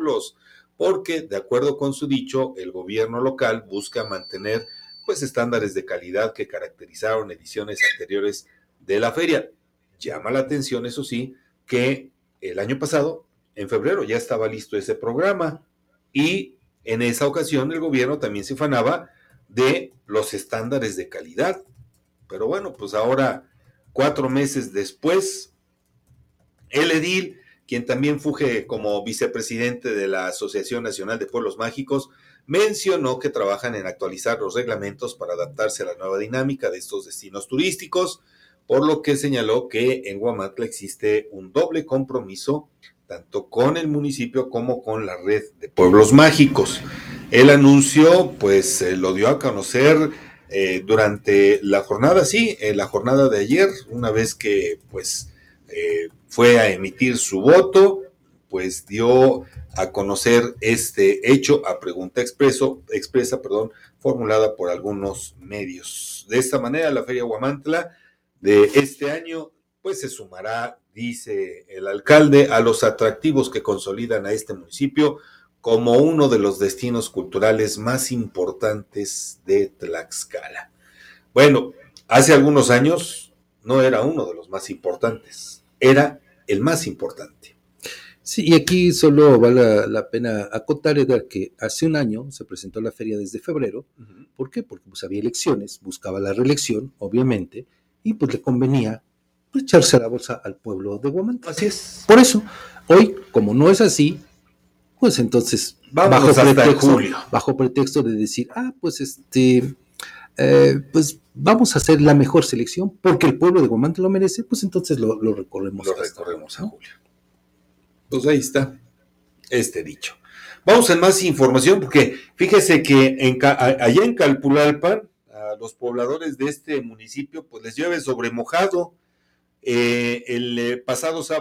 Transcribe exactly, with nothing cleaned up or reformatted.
pueblos, porque de acuerdo con su dicho, el gobierno local busca mantener pues estándares de calidad que caracterizaron ediciones anteriores de la feria. Llama la atención, eso sí, que el año pasado, en febrero, ya estaba listo ese programa y en esa ocasión el gobierno también se ufanaba de los estándares de calidad. Pero bueno, pues ahora, cuatro meses después, el edil, quien también funge como vicepresidente de la Asociación Nacional de Pueblos Mágicos, mencionó que trabajan en actualizar los reglamentos para adaptarse a la nueva dinámica de estos destinos turísticos, por lo que señaló que en Huamantla existe un doble compromiso, tanto con el municipio como con la red de pueblos mágicos. El anuncio, pues, eh, lo dio a conocer eh, durante la jornada, sí, en la jornada de ayer, una vez que, pues, eh, fue a emitir su voto, pues dio a conocer este hecho a pregunta expreso, expresa, perdón, formulada por algunos medios. De esta manera, la Feria Huamantla de este año, pues se sumará, dice el alcalde, a los atractivos que consolidan a este municipio como uno de los destinos culturales más importantes de Tlaxcala. Bueno, hace algunos años no era uno de los más importantes, era el más importante. Sí, y aquí solo vale la, la pena acotar, Edgar, que hace un año se presentó la feria desde febrero. Uh-huh. ¿Por qué? Porque pues había elecciones, buscaba la reelección, obviamente, y pues le convenía pues, echarse a la bolsa al pueblo de Huamantla. Así es. Por eso, hoy, como no es así, pues entonces, Vámonos bajo hasta pretexto, julio. bajo pretexto de decir, ah, pues este... Eh, pues vamos a hacer la mejor selección porque el pueblo de Huamantla lo merece, pues entonces lo, lo recorremos. Lo recorremos a julio. Pues ahí está este dicho. Vamos a más información porque fíjese que en, allá en Calpulalpan, a los pobladores de este municipio, pues les llueve sobre mojado. Eh, el pasado sábado